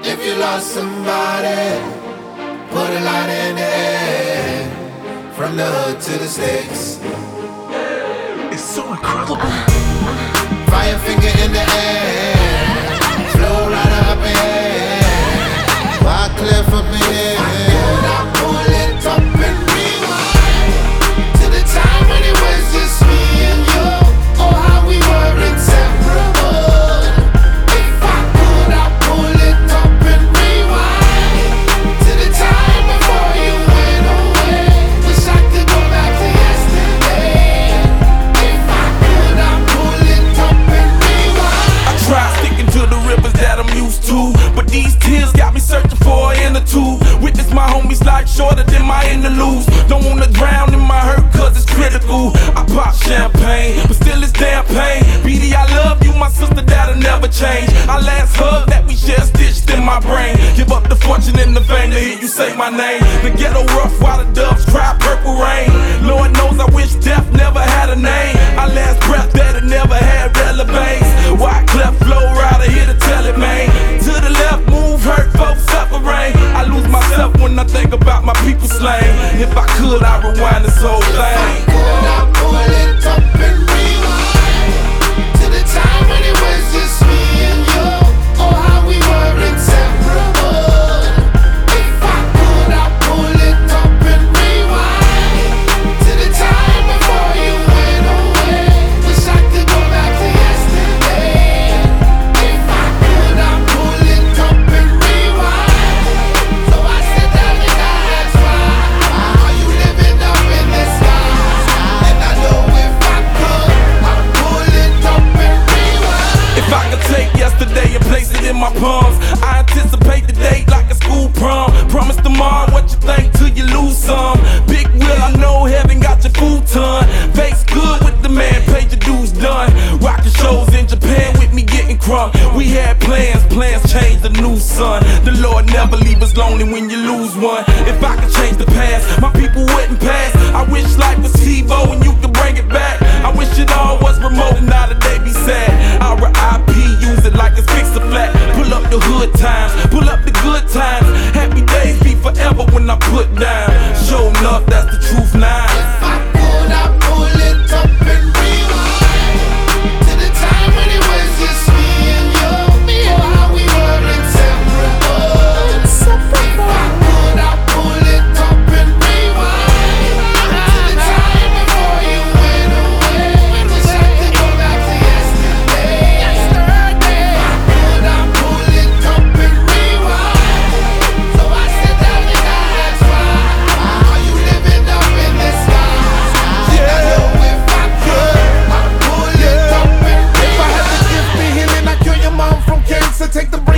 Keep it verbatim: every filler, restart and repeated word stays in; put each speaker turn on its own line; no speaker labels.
If you lost somebody, put a light in the air. From the hood to the sticks,
It's so incredible.
fire finger in the air, flow right up in here, why cliff up in here. I pull it up and rewind to the time when it was just me and you. Oh, how we were inseparable. If I could, I pull it up and rewind to the time before you went away. Wish I could go back to yesterday. If I could, I pull it up and rewind.
I try sticking to the rivers that I'm used to, but these tears got me searching for an inner tube. Witness my homies like shorter than my interludes. Don't wanna drown in my hurt cause it's critical. I pop champagne, but still it's damn pain. B D, I love you, my sister, that'll never change. Our last hug that we shared stitched in my brain. Give up the fortune and the fame to hear you say my name. The ghetto rough while the doves cry purple rain. Lord knows I wish death never had a name. Our last breath that it never had relevance. Why cleft flow rider here to tell it, man. To the left, move, hurt, both separate. I lose myself when I think about my people slain. If I could, I'd rewind this whole thing.
Could I pull it up and rewind to the time when it was just me and you? Oh, how we were inseparable. If I could, I pull it up and rewind to the time before you went away. Wish I could go back to yesterday. If I could, I pull it up and rewind. So I sit down and I ask why. Are you living up in the sky? And I know if I could, I'd pull it up and rewind.
If I could take yesterday and place it in my palms, I anticipate the date like a school prom. Promise tomorrow what you think till you lose some. Big will, I know heaven got your futon. Face good with the man, paid your dues done. Rocking shows in Japan with me getting crunk. We had plans, plans changed the new sun. The Lord never leave us lonely when you lose one. If I could change the past, my people wouldn't pass. I wish life was TiVo and you could bring it back. I wish it all was remote and now the day be sad. Our I P, use it like it's fix a flat. Pull up the hood times, pull up the good times. Happy days be forever when I put down. Show enough, that's the truth now.
If I could, I pull it up and rewind to the time when it was just me and you. Oh, how we were inseparable. If I could, I pull it up and rewind to the time before you went away. Wish I could go back to yesterday. If I could, I pull it up and rewind. So I sit down and I ask why. Are you living up in the sky? And I know if I could, I'd pull it up and rewind.
If I had the gift of healing, I'd cure your mom from cancer. Take the